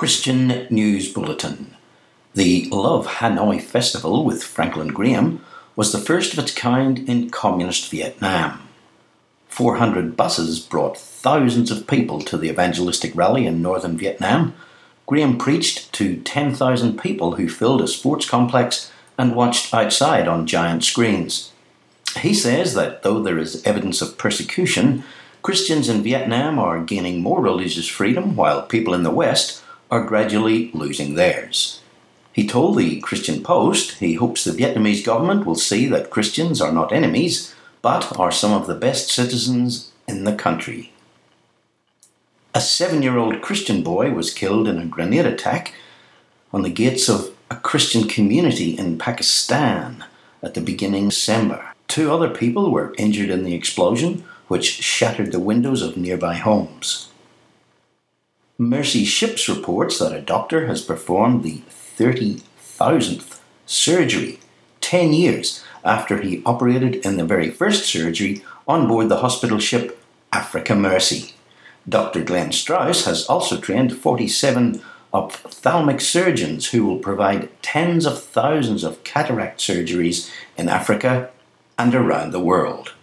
Christian News Bulletin. The Love Hanoi Festival with Franklin Graham was the first of its kind in communist Vietnam. 400 buses brought thousands of people to the evangelistic rally in northern Vietnam. Graham preached to 10,000 people who filled a sports complex and watched outside on giant screens. He says that though there is evidence of persecution, Christians in Vietnam are gaining more religious freedom while people in the West are gradually losing theirs. He told the Christian Post he hopes the Vietnamese government will see that Christians are not enemies, but are some of the best citizens in the country. A 7-year-old Christian boy was killed in a grenade attack on the gates of a Christian community in Pakistan at the beginning of December. 2 other people were injured in the explosion, which shattered the windows of nearby homes. Mercy Ships reports that a doctor has performed the 30,000th surgery 10 years after he operated in the very first surgery on board the hospital ship Africa Mercy. Dr. Glenn Strauss has also trained 47 ophthalmic surgeons who will provide tens of thousands of cataract surgeries in Africa and around the world.